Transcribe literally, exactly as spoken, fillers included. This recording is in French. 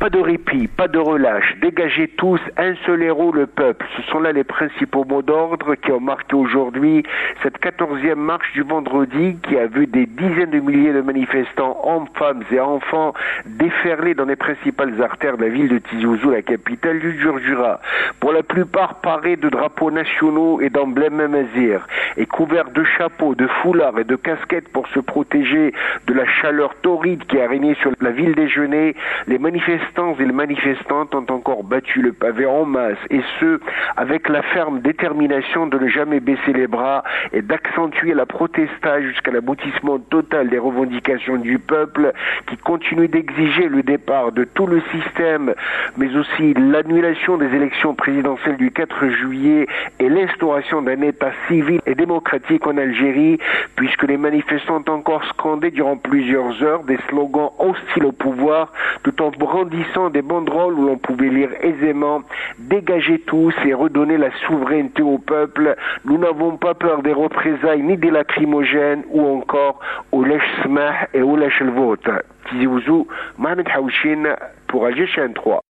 Pas de répit, pas de relâche, dégagez tous, un seul héros, le peuple. Ce sont là les principaux mots d'ordre qui ont marqué aujourd'hui cette quatorzième marche du vendredi qui a vu des dizaines de milliers de manifestants, hommes, femmes et enfants, déferler dans les principales artères de la ville de Tizi Ouzou, la capitale du Djurdjura. Pour la plupart parés de drapeaux nationaux et d'emblèmes amazirs, et couverts de chapeaux, de foulards et de casquettes pour se protéger de la chaleur torride qui a régné sur la ville déjeuner, les manifestants et les manifestantes ont encore battu le pavé en masse, et ce, avec la ferme détermination de ne jamais baisser les bras et d'accentuer la protestation jusqu'à l'aboutissement total des revendications du peuple qui continue d'exiger le départ de tout le système, mais aussi l'annulation des élections présidentielles du quatre juillet et l'instauration d'un État civil et démocratique en Algérie, puisque les manifestants ont encore scandé durant plusieurs heures des slogans hostiles au pouvoir, tout en brandissant des banderoles où l'on pouvait lire aisément « Dégagez tous et redonnez la souveraineté au peuple. Nous n'avons pas peur des représailles ni des lacrymogènes ou encore au lèche smah et au lèche le vote ». Tizi Ouzou, Mohamed Haouchine pour Alger Chaîne trois.